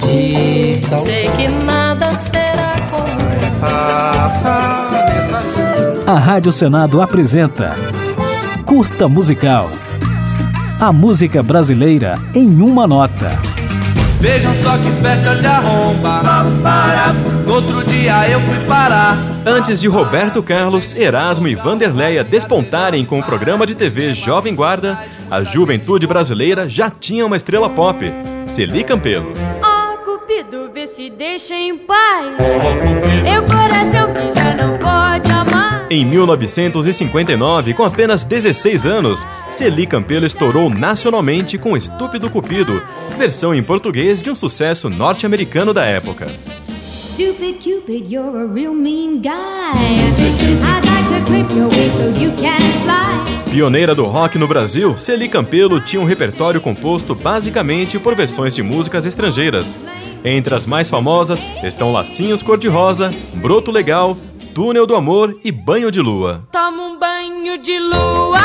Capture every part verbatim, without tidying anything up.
perdição. Sei que nada será como passa nessa vida. A Rádio Senado apresenta Curta Musical. A música brasileira em uma nota. Vejam só que festa de arromba. Outro dia eu fui parar. Antes de Roberto Carlos, Erasmo e Vanderleia despontarem com o programa de T V Jovem Guarda, a juventude brasileira já tinha uma estrela pop, Celi Campelo. Ó oh, Cupido, vê se deixa em paz. Oh, eu coração que já não pode amar. Em mil novecentos e cinquenta e nove, com apenas dezesseis anos, Celi Campelo estourou nacionalmente com Estúpido Cupido, versão em português de um sucesso norte-americano da época. Stupid Cupid, you're a real mean guy. I'd like to clip your wings so you can fly. Pioneira do rock no Brasil, Celi Campelo tinha um repertório composto basicamente por versões de músicas estrangeiras. Entre as mais famosas estão Lacinhos Cor-de-Rosa, Broto Legal, Túnel do Amor e Banho de Lua. Toma um banho de lua,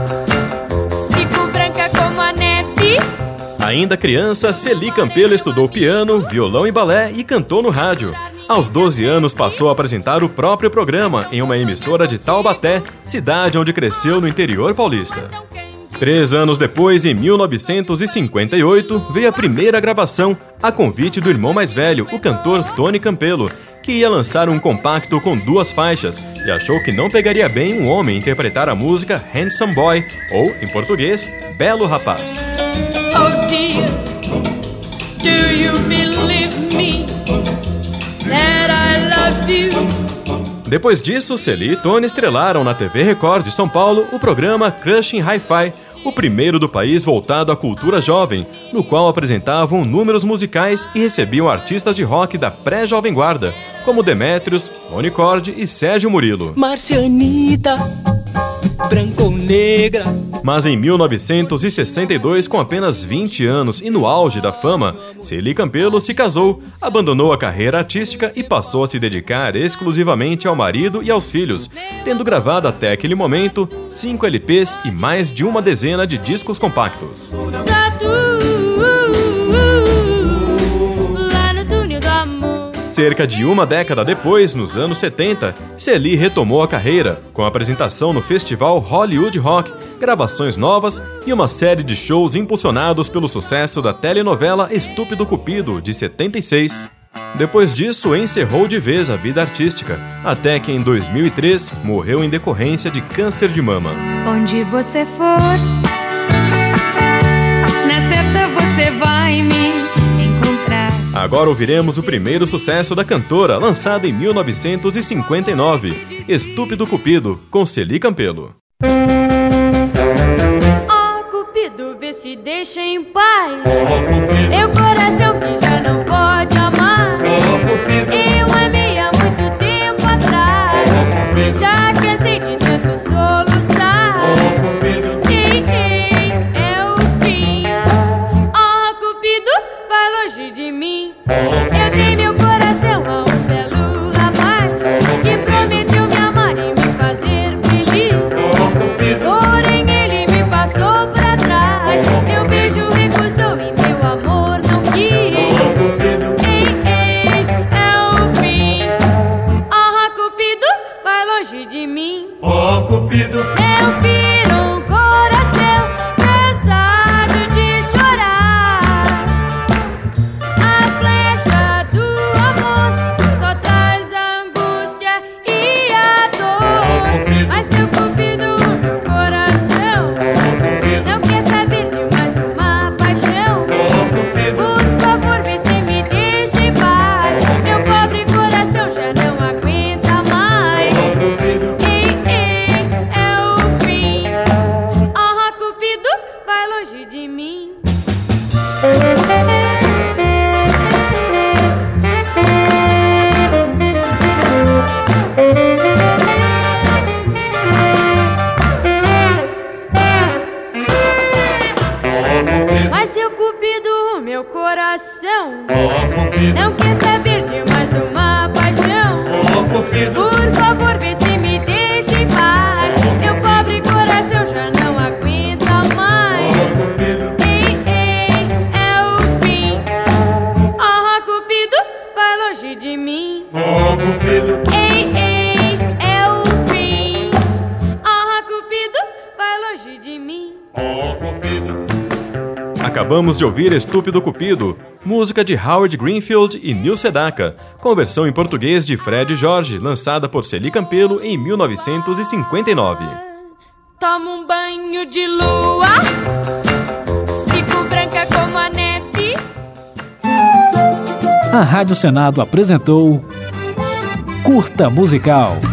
fico branca como a neve. Ainda criança, Celi Campelo estudou piano, violão e balé e cantou no rádio. Aos doze anos passou a apresentar o próprio programa em uma emissora de Taubaté, cidade onde cresceu no interior paulista. Três anos depois, em mil novecentos e cinquenta e oito, veio a primeira gravação, a convite do irmão mais velho, o cantor Tony Campelo, que ia lançar um compacto com duas faixas e achou que não pegaria bem um homem interpretar a música Handsome Boy, ou, em português, Belo Rapaz. Oh dear, do you believe me that I love you? Depois disso, Celi e Tony estrelaram na T V Record de São Paulo o programa Crushing Hi-Fi, o primeiro do país voltado à cultura jovem, no qual apresentavam números musicais e recebiam artistas de rock da pré-Jovem Guarda, como Demétrios, Rony Corde e Sérgio Murilo. Marcianita, branca ou negra. Mas em mil novecentos e sessenta e dois, com apenas vinte anos e no auge da fama, Celi Campelo se casou, abandonou a carreira artística e passou a se dedicar exclusivamente ao marido e aos filhos, tendo gravado até aquele momento cinco L Ps e mais de uma dezena de discos compactos. Cerca de uma década depois, nos anos setenta, Celi retomou a carreira, com apresentação no festival Hollywood Rock, gravações novas e uma série de shows impulsionados pelo sucesso da telenovela Estúpido Cupido, de setenta e seis. Depois disso, encerrou de vez a vida artística, até que em dois mil e três morreu em decorrência de câncer de mama. Onde você for, na certa você vai me encontrar. Agora ouviremos o primeiro sucesso da cantora, lançado em mil novecentos e cinquenta e nove, Estúpido Cupido, com Celi Campelo. Ó oh, Cupido, vê se deixa em paz. Oh, eu coração que já não pode amar. Oh, eu amei há muito tempo atrás. Oh, já cansei de tanto soluçar. Oh, ei, ei, é o fim. Ó oh, Cupido, vai longe de mim. Eu dei meu coração a um belo rapaz que prometeu me amar e me fazer feliz. Porém ele me passou pra trás. Meu beijo recusou e meu amor não quis. Ei, ei, é o fim. Oh, Cupido, vai longe de mim. Oh, Cupido, Eu viro um coração cansado de chorar. A flecha do amor só traz angústia e a dor. Mas seu Cupido, meu coração não quer saber de mais uma paixão. Por favor, vê se me deixa em paz. Meu pobre coração já não aguenta mais. Ei, ei, é o fim. Oh, Cupido, vai longe de mim. Mas seu Cupido, meu coração não quer saber de mais uma paixão. Por favor, vê se me deixa em paz. Meu pobre coração já não aguenta mais. Ei, ei, é o fim. Oh, Acabamos de ouvir Estúpido Cupido, música de Howard Greenfield e Neil Sedaka, com versão em português de Fred Jorge, lançada por Celi Campelo em mil novecentos e cinquenta e nove. Tomo um banho de lua, fico branca como a neve. A Rádio Senado apresentou Curta Musical.